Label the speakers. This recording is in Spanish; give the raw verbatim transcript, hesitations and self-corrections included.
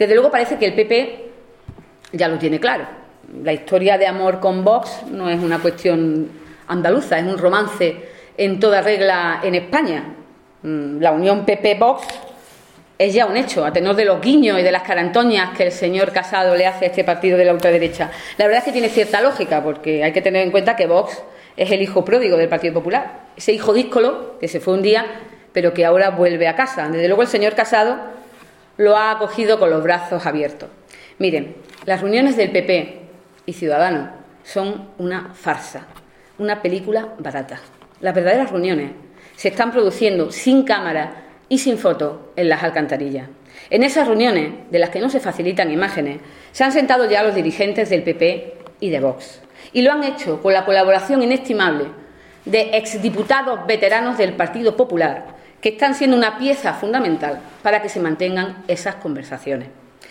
Speaker 1: Desde luego parece que el P P ya lo tiene claro. La historia de amor con Vox no es una cuestión andaluza, es un romance en toda regla en España. La unión P P-Vox es ya un hecho, a tenor de los guiños y de las carantoñas que el señor Casado le hace a este partido de la ultraderecha. La verdad es que tiene cierta lógica, porque hay que tener en cuenta que Vox es el hijo pródigo del Partido Popular, ese hijo díscolo que se fue un día, pero que ahora vuelve a casa. Desde luego el señor Casado lo ha acogido con los brazos abiertos. Miren, las reuniones del P P y Ciudadanos son una farsa, una película barata. Las verdaderas reuniones se están produciendo sin cámara y sin foto en las alcantarillas. En esas reuniones, de las que no se facilitan imágenes, se han sentado ya los dirigentes del P P y de Vox. Y lo han hecho con la colaboración inestimable de exdiputados veteranos del Partido Popular, que están siendo una pieza fundamental para que se mantengan esas conversaciones.